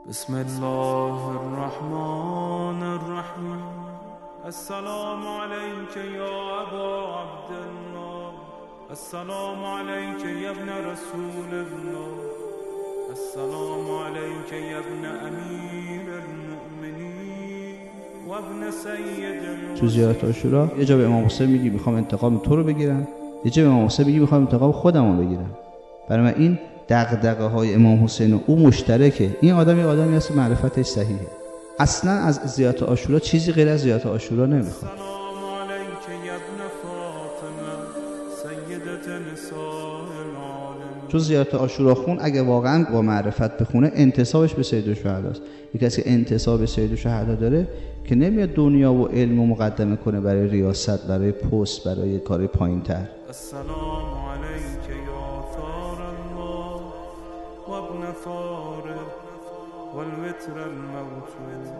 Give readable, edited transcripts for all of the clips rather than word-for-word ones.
بسم الله الرحمن الرحیم. السلام علیک یا ابا عبدالله، السلام علیک یا ابن رسول الله، السلام علیک یا ابن امیر المؤمنین و ابن سید. تو زیارت عاشورا یه جا به امام حسین میگی میخوام انتقام تو رو بگیرم، یه جا به امام حسین میگی میخوام انتقام خودم رو بگیرم. برای من این دغدغه های امام حسین و او مشترکه. این آدم یه آدمی هست معرفتش صحیحه. اصلا از زیارت عاشورا چیزی غیر از زیارت عاشورا نمیخواد. السلام علیک یا ابن فاطمه سیدة نساء العالمین. چون زیارت عاشورا خون اگه واقعا با معرفت بخونه انتسابش به سید الشهدا است. یک کسی که انتساب به سید الشهدا داره که نمیاد دنیا و علم رو مقدمه کنه برای ریاست، برای پست، برای کار پایین‌تر. السلام علیک یا ثار الله و ابن ثاره و الوتر الموتور.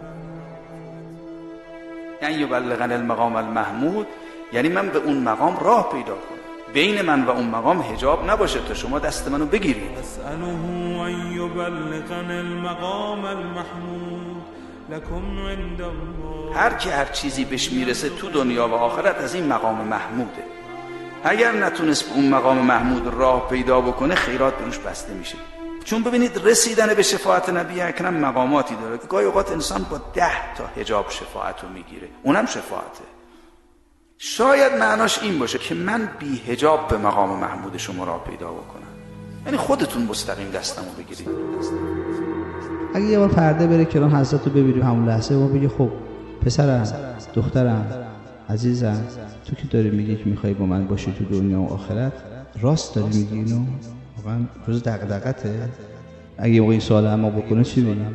یعنی یبلغن المقام المحمود، یعنی من به اون مقام راه پیدا کنم، بین من و اون مقام حجاب نباشه تا شما دست منو بگیرید. اسأله ان یبلغن المقام المحمود لکم عند الله. هر کی هر چیزی بهش میرسه تو دنیا و آخرت از این مقام محموده. اگر نتونست به اون مقام محمود راه پیدا بکنه خیرات بروش بسته میشه. چون ببینید رسیدن به شفاعت نبی اکرم مقاماتی داره که گاهی اوقات انسان با 10 تا حجاب شفاعت رو میگیره، اونم شفاعته. شاید معناش این باشه که من بی حجاب به مقام محمود شما راه پیدا بکنم، یعنی خودتون مستقیم دستمو بگیرید. اگه یه بار پرده بره کنار حضرت رو ببینیم همون لحظه ما بگی خب پسرم، دخترم، عزیزم، تو که داری میگی که میخوای با من باشی تو دنیا و آخرت، راست داری میگی اینو؟ واقعا روز دغدغته؟ اگه یه موقع این سوال اما بکنه چی بگیم؟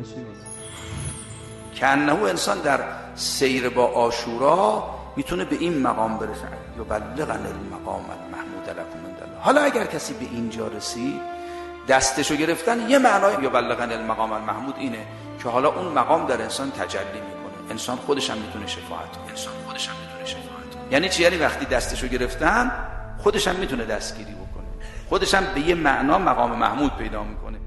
که انه انسان در سیر با عاشورا میتونه به این مقام برسه، یبلغن المقام المحمود لکم عند الله. حالا اگر کسی به اینجا رسید دستشو گرفتن، یه معنای یبلغن المقام المحمود اینه که حالا اون مقام در انسان تجلی میکنه، انسان خودش هم میتونه شفاعت کنه. یعنی چی؟ یعنی وقتی دستشو گرفتن خودش هم میتونه دستگیری بکنه، خودش هم به یه معنا مقام محمود پیدا میکنه.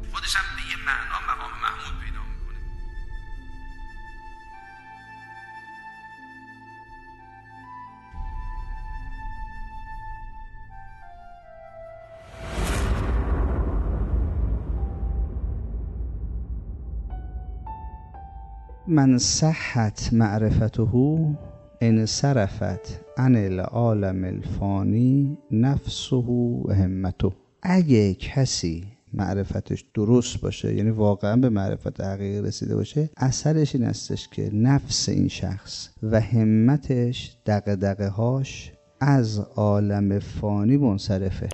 من صحت معرفته انصرفت عن العالم الفانی نفسه و همته. اگه کسی معرفتش درست باشه، یعنی واقعا به معرفت حقیقی رسیده باشه، اثرش این استش که نفس این شخص و همتش، دغدغه هاش از عالم فانی منصرفه.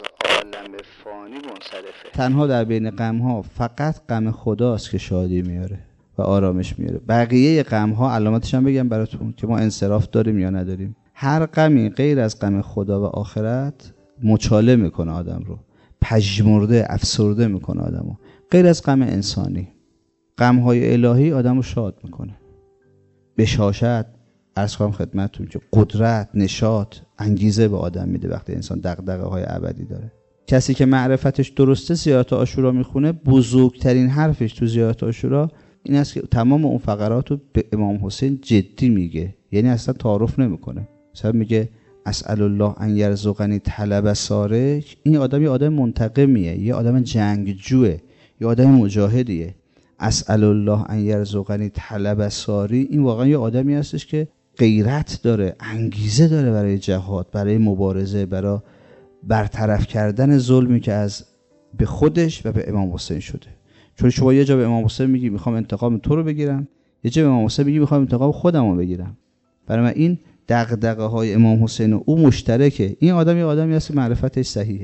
تنها در بین غم ها فقط غم خداست که شادی میاره و آرامش میاره. بقیه غم ها علامتش هم بگم براتون که ما انصراف داریم یا نداریم. هر غمی غیر از غم خدا و آخرت مچاله میکنه آدم رو، پژمرده، افسرده میکنه آدم رو. غیر از غم انسانی، غم های الهی آدم رو شاد میکنه. بشاشت، عرض کنم خدمتتون که قدرت، نشاط، انگیزه به آدم میده وقتی انسان دغدغه های ابدی داره. کسی که معرفتش درسته زیارت عاشورا میخونه، بزرگترین حرفش تو زیارت عاشورا این است که تمام اون فقرات رو به امام حسین جدی میگه، یعنی اصلا تعارف نمیکنه. مثلا میگه اسأل الله ان یرزقنی طلب سارک. این آدم یه آدم منتقمیه، یه آدم جنگجوه، یه آدم مجاهدیه. اسأل الله ان یرزقنی طلب ساری، این واقعا یه آدمی هستش که غیرت داره، انگیزه داره برای جهاد، برای مبارزه، برای برطرف کردن ظلمی که از به خودش و به امام حسین شده. چون شما یه جا به امام حسین میگی میخوام انتقام تو رو بگیرم، یه جا به امام حسین میگی میخوام انتقام خودم رو بگیرم. برای من این دغدغه های امام حسین و او مشترکه. این آدم یه آدمی هست معرفتش صحیحه.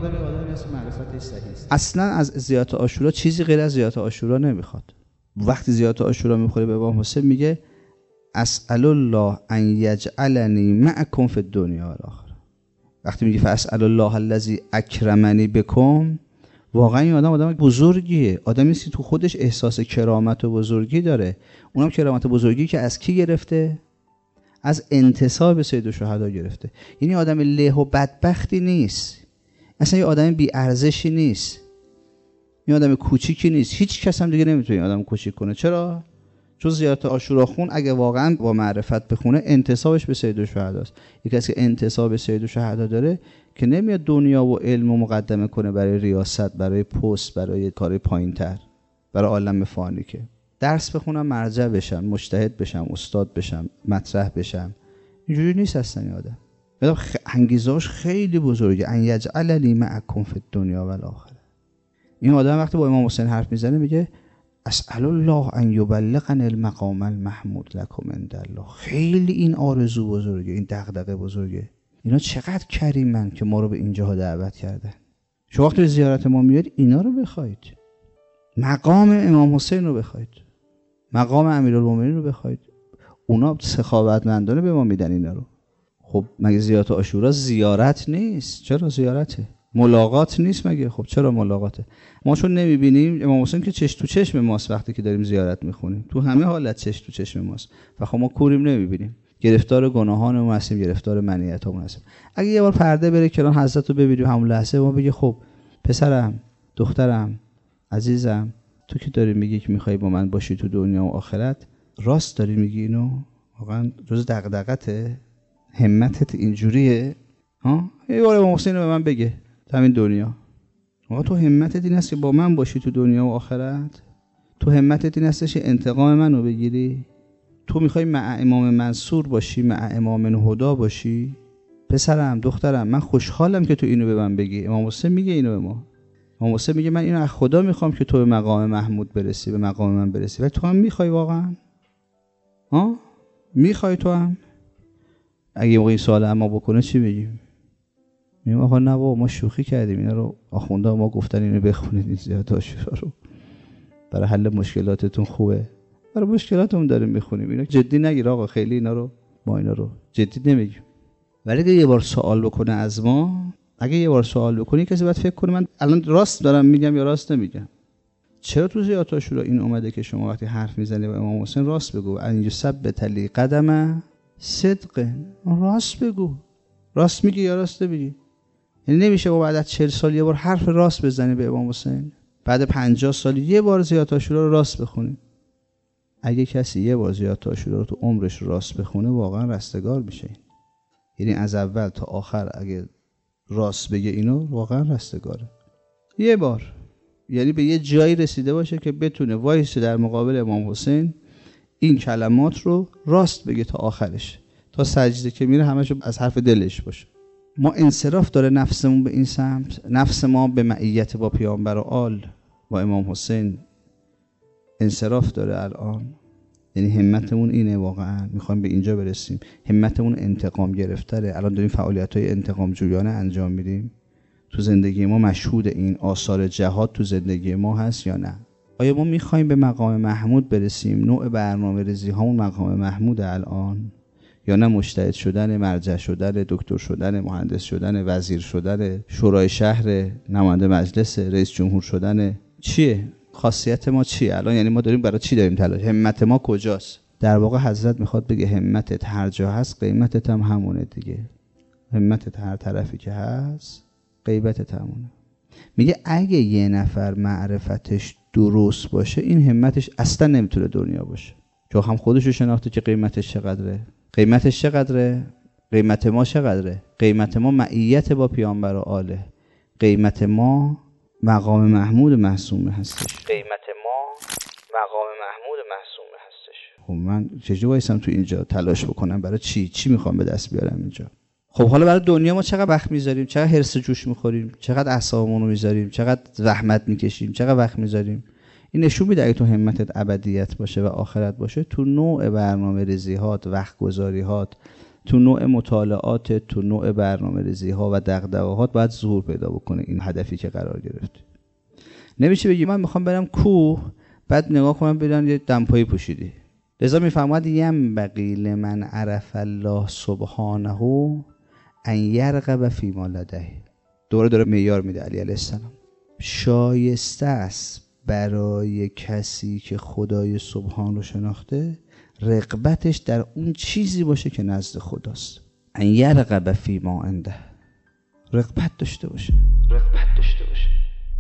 اصلا از زیارت عاشورا چیزی غیر از زیارت عاشورا نمیخواد. وقتی زیارت عاشورا میخوره به امام حسین میگه اسأل الله ان یجعلنی معکم فی الدنیا و الاخره. وقتی میگه فاسأل الله الذی اکرمنی بکم، واقعا این آدم بزرگیه، آدمی است که تو خودش احساس کرامت و بزرگی داره. اونم کرامت و بزرگی که از کی گرفته؟ از انتساب سید الشهدا گرفته. یعنی آدم له و بدبختی نیست، اصلا یه آدم بی ارزشی نیست. این آدم کوچیکی نیست، هیچ کس هم دیگه نمیتونه این آدم کوچیک کنه. چرا؟ چون زیارت عاشوراخون اگه واقعا با معرفت بخونه انتسابش به سید الشهدا است. یک کسی که انتساب به سید الشهدا داره که نمیاد دنیا و علم و مقدمه کنه برای ریاست، برای پست، برای کار پایین‌تر، برای عالم فانی، که درس بخونم، مرجع بشم، مجتهد بشم، استاد بشم، مطرح بشم. اینجوری نیست اصلا این آدم. انگیزه‌اش خیلی بزرگه. ان یجعلنی معکم فی الدنیا و الاخره. این آدم وقتی با امام حسین حرف میزنه میگه اسأل الله ان یبلغنی المقام المحمود لکم عند الله. خیلی این آرزو بزرگه، این دغدغه بزرگه. اینا چقدر کریمن که ما رو به اینجاها دعوت کردن. شما وقتی به زیارت ما میاد اینا رو بخواید، مقام امام حسین رو بخواید، مقام امیرالمومنین رو بخواید. اونا سخاوتمندانه به ما میدن اینا رو. خب مگه زیارت عاشورا زیارت نیست؟ چرا زیارته؟ ملاقات نیست مگه؟ خب چرا ملاقاته؟ ما چون نمیبینیم امام حسین که چشم تو چشم ماست وقتی که داریم زیارت میخونیم، تو همه حالت چشم تو چشم ماست و خب ما کوریم نمیبینیم، گرفتار گناهانمون هستیم، گرفتار منیتامون هستیم. اگه یه بار پرده بره کنار حضرت رو ببینیم همون لحظه ما بگه خب پسرم، دخترم، عزیزم، تو که داری میگی که میخوای با من باشی تو دنیا و آخرت، راست داری میگی اینو؟ واقعا جز دغدغته؟ همتت اینجوریه؟ ها؟ یه بار امام حسین رو به من بگه تو همین دنیا. آقا تو همتت این است که با من باشی تو دنیا و آخرت؟ تو همتت این هستش که انتقام منو بگیری؟ تو میخوای مع امام منصور باشی، مع امام الهدی باشی؟ پسرم، دخترم، من خوشحالم که تو اینو به من بگی. امام حسین میگه اینو به ما. امام حسین میگه من اینو از خدا میخوام که تو به مقام محمود برسی، به مقام من برسی. ولی تو هم میخوای واقعا؟ ها؟ میخوای تو هم؟ اگه این سوال اما بکنه چی بگیم؟ میگم آقا نه بابا ما شوخی کردیم، اینا رو آخونده ما گفتن اینو بخونید، این زیارت عاشورا رو برای حل مشکلاتتون خوبه. برای مشکلاتمون داریم میخونیم، اینا جدی نگیر آقا، خیلی اینا رو ما اینا رو جدی نمیگیم. ولی اگه یه بار سوال بکنه از ما، اگه یه بار سوال بکنی کسی باید فکر کنه من الان راست دارم میگم یا راست نمیگم. چرا تو زیارت عاشورا این اومده که شما وقتی حرف میزنی با امام حسین راست بگو، ان یثبت لی قدم صدق، راست بگو. راست میگی یا راست نمیگی؟ یعنی نمیشه بعد از 40 سال یه بار حرف راست بزنی به امام حسین، بعد 50 سال یه بار زیارت عاشورا رو راست بخونی. اگه کسی یه بار زیارت عاشورا رو تو عمرش راست بخونه واقعا رستگار میشه. یعنی از اول تا آخر اگه راست بگه اینو واقعا رستگاره. یه بار، یعنی به یه جایی رسیده باشه که بتونه وایسه در مقابل امام حسین این کلمات رو راست بگه تا آخرش، تا سجده که میره همش از حرف دلش باشه. ما انصراف داره نفسمون به این سمت، نفس ما به معیت با پیامبر و آل با امام حسین انصراف داره الان. یعنی همتمون اینه، واقعا میخوایم به اینجا برسیم. همتمون انتقام گرفتره. الان داریم فعالیت‌های انتقام جویانه انجام میدیم. تو زندگی ما مشهود این آثار جهاد تو زندگی ما هست یا نه؟ آیا ما میخوایم به مقام محمود برسیم؟ نوع برنامه ریزی هامون مقام محمود الان، یا نه مجتهد شدن، مرجع شدن، دکتر شدن، مهندس شدن، وزیر شدن، شورای شهر، نماینده مجلس، رئیس جمهور شدن؟ چیه خاصیت ما؟ چیه الان؟ یعنی ما داریم برای چی داریم تلاش؟ همت ما کجاست؟ در واقع حضرت میخواد بگه همتت هر جا هست قیمتت هم همونه دیگه. همتت هر طرفی که هست قیمتت همونه. میگه اگه یه نفر معرفتش درست باشه این همتش اصلا نمیتونه دنیا باشه، چون هم خودشو شناخته که قیمتش چقدره. قیمتش چقدره؟ قیمت ما چقدره؟ قیمت ما معیت با پیامبر و آله. قیمت ما مقام محمود معصومه هستش. قیمت ما مقام محمود معصومه هستش. خب من چجوری وایسم تو اینجا تلاش بکنم برای چی میخوام به دست بیارم اینجا؟ خب حالا برای دنیا ما چقدر وقت میذاریم، چقدر هرس جوش میخوریم، چقدر اعصابمون رو میذاریم، چقدر زحمت میکشیم، چقدر وقت میذاریم. این نشون میده اگه تو همتت ابدیت باشه و آخرت باشه، تو نوع برنامه ریزی‌هات، وقت گذاری‌هات، تو نوع مطالعات، تو نوع برنامه ریزی‌ها و دغدغه‌هات باید ظهور پیدا بکنه این هدفی که قرار گرفتی. نمیشه بگی من میخوام برم کوه بعد نگاه کنم ببینم یه دمپایی پوشیدی. لذا میفهمد ینبغی لمن عرف الله سبحانه ان یرغب فی ما لدیه. داره معیار میده علی علیه السلام. شایسته است برای کسی که خدای سبحان رو شناخته رغبتش در اون چیزی باشه که نزد خداست. ان یرغب فی ما عنده، رغبت داشته باشه.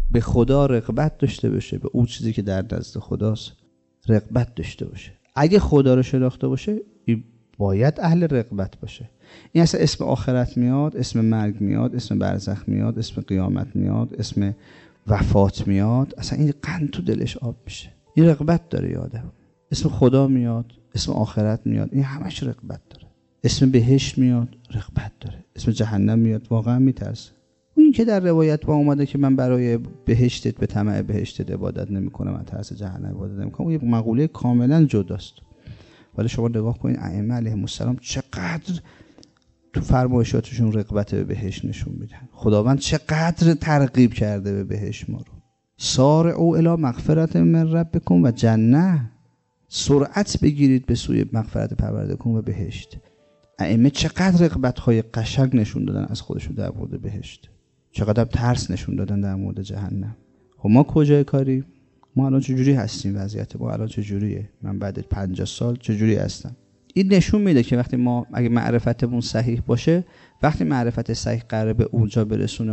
به خدا رغبت داشته باشه، به اون چیزی که در نزد خداست رغبت داشته باشه. اگه خدا رو شناخته باشه این باید اهل رغبت باشه. این اصلا اسم آخرت میاد، اسم مرگ میاد، اسم برزخ میاد، اسم قیامت میاد، اسم وفات میاد، اصلا این قند تو دلش آب میشه. این رغبت داره آدم. اسم خدا میاد، اسم آخرت میاد، این همش رغبت داره. اسم بهشت میاد، رغبت داره. اسم جهنم میاد، واقعا میترسه. این که در روایت با اومده که من برای بهشتت به طمع بهشتت عبادت نمیکنم، من ترس جهنم عبادت نمیکنم، اون یه مقوله کاملا جداست. ولی شما نگاه کنید ائمه علیهم السلام چقدر تو فرمایشاتشون رغبت به بهشت نشون میدن. خداوند چقدر ترغیب کرده به بهشت ما رو. سارعوا الی مغفرة من ربکم و جنة، سرعت بگیرید به سوی مغفرت پروردگارتون و بهشت. ائمه چقدر رغبت‌های قشنگ نشون دادن از خودشون در مورد بهشت، چقدر ترس نشون دادن در مورد جهنم. خب ما کجای کاری؟ ما الان چجوری هستیم؟ وضعیت ما الان چجوریه؟ من بعد 50 سال چجوری هستم؟ این نشون میده که وقتی ما اگه معرفتمون صحیح باشه، وقتی معرفت صحیح قراره به اونجا برسونه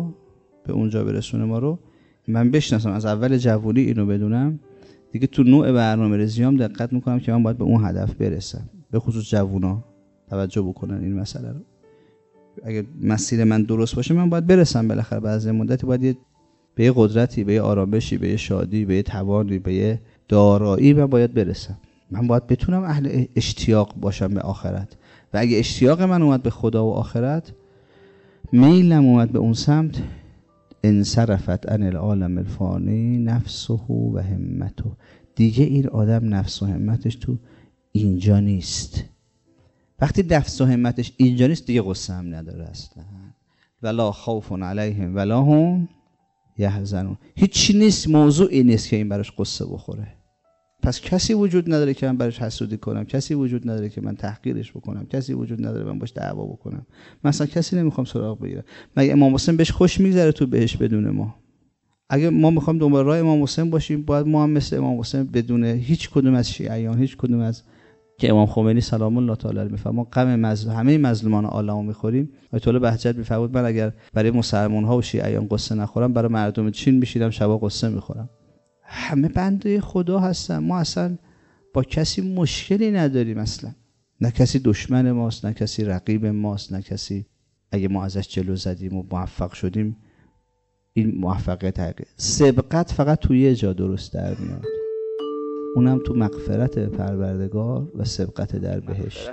ما رو من بشناسم از اول جوونی اینو بدونم، دیگه تو نوع برنامه‌ریزیام دقت میکنم که من باید به اون هدف برسم. به خصوص جوونا توجه بکنن این مسئله رو. اگه مسیر من درست باشه من باید برسم بالاخره بعد از مدتی، باید به یه قدرتی، به یه آرامشی، به یه شادی، به یه توانی، به یه دارایی من باید برسم. من باید بتونم اهل اشتیاق باشم به آخرت. و اگه اشتیاق من اومد به خدا و آخرت، میلم اومد به اون سمت، انصرفت عن العالم الفانی نفسه و همته، دیگه این آدم نفس و همتش تو اینجا نیست. وقتی نفس و همتش اینجا نیست دیگه غصه هم نداره اصلا. ولا خوف علیهم ولا هم یحزنون، هیچی نیست، موضوعی نیست که این براش قصه بخوره. پس کسی وجود نداره که من براش حسودی کنم، کسی وجود نداره که من تحقیرش بکنم، کسی وجود نداره من باش دعوا بکنم. مثلا کسی نمیخوام سراغ بگیرم. مگه امام حسین بهش خوش میگذره تو بهش بدون ما؟ اگه ما میخوام دنبال راه امام حسین باشیم، باید ما هم مثل امام حسین بدون هیچ کدوم از شیعیان، هیچ کدوم از که امام خمینی سلام الله تعالی علیه میفرما غم همه مظلومان عالمو میخوریم. آیت الله بهجت میفرمود من اگر برای مسلمان ها و شیعیان قصه نخورم، برای مردم چین میشینم شبا قصه میخورم. همه بنده خدا هستن. ما اصلا با کسی مشکلی نداریم اصلا. نه کسی دشمن ماست، نه کسی رقیب ماست، نه کسی اگه ما ازش جلو زدیم و موفق شدیم این موفقیت حقیقی. سبقت فقط توی یه جا درست در میاد، اونم تو مغفرت پروردگار و سبقت در بهشت.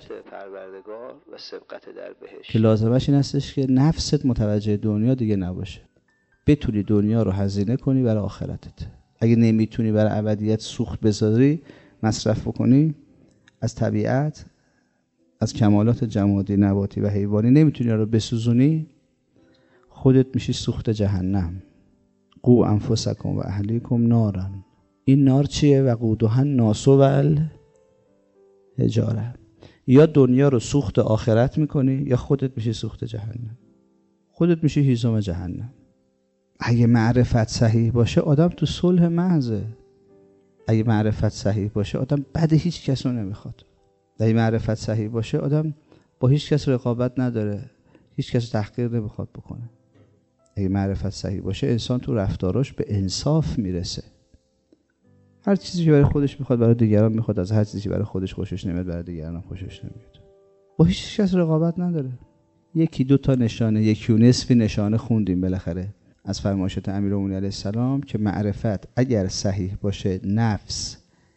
که لازمش این هستش که نفست متوجه دنیا دیگه نباشه، بتونی دنیا رو هزینه کنی برای آخرتت. اگه نمیتونی برای ابدیت سوخت بذاری، مصرف بکنی از طبیعت، از کمالات جمادی، نباتی و حیوانی، نمیتونی رو بسوزونی، خودت میشی سوخت جهنم. قو انفسکم و اهلیکم نارا. این نار چیه؟ وقودها الناس والحجاره. یا دنیا رو سوخت آخرت میکنی یا خودت میشی سوخت جهنم، خودت میشی هیزم جهنم. اگه معرفت صحیح باشه آدم تو صلح محضه. اگه معرفت صحیح باشه آدم بد هیچ کس رو نمیخواد. اگه معرفت صحیح باشه آدم با هیچ کس رقابت نداره، هیچ کس تحقیر نمیخواد بکنه. اگه معرفت صحیح باشه انسان تو رفتاراش به انصاف میرسه. هر چیزی که برای خودش میخواد برای دیگران میخواد، از هر چیزی که برای خودش خوشش نمیاد برای دیگران خوشش نمیاد. با هیچ کس رقابت نداره. یکی دو تا نشانه، یکی و نصفی نشانه خوندیم بالاخره از فرمایشات امیرالمومنین علیه السلام که معرفت اگر صحیح باشه نفس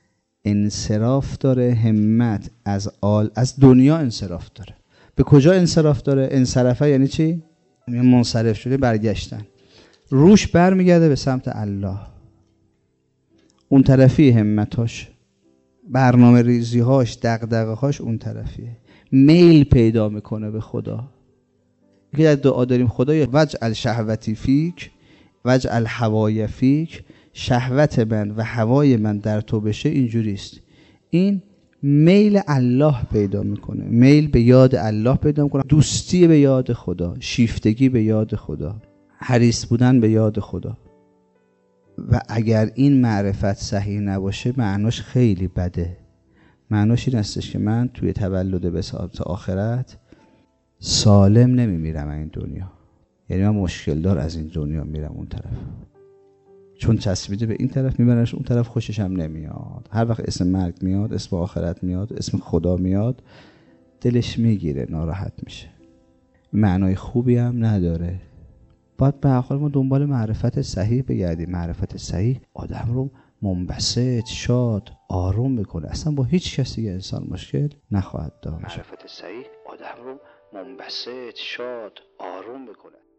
انصراف داره، همت از دنیا انصراف داره. به کجا انصراف داره؟ انصرفه یعنی چی؟ یعنی منصرف شده، برگشتن، روش برمیگرده به سمت الله. اون طرفی همتاش، برنامه ریزیهاش، دغدغه‌هاش اون طرفیه. میل پیدا میکنه به خدا. که در دعا داریم خدایا وجعل شهوتی فیک وجعل هوای فیک، شهوت من و هوای من در تو بشه. اینجوریست. این میل الله پیدا میکنه، میل به یاد الله پیدا میکنه، دوستی به یاد خدا، شیفتگی به یاد خدا، حریص بودن به یاد خدا. و اگر این معرفت صحیح نباشه معناش خیلی بده. معناش این هستش که من توی تولد به ساعت آخرت سالم نمیمیرم این دنیا، یعنی من مشکل دار از این دنیا میرم اون طرف. چون چسبیده به این طرف میبرنش اون طرف، خوشش هم نمیاد. هر وقت اسم مرگ میاد، اسم آخرت میاد، اسم خدا میاد، دلش میگیره، ناراحت میشه. معنای خوبی هم نداره. باید به هر حال ما دنبال معرفت صحیح بگردیم. معرفت صحیح آدم رو منبسط، شاد، آروم میکنه. اصلا با هیچ کسی انسان مشکل نخواهد داشت. معرفت صحیح آدم رو منبسط، شاد، آروم میکنه.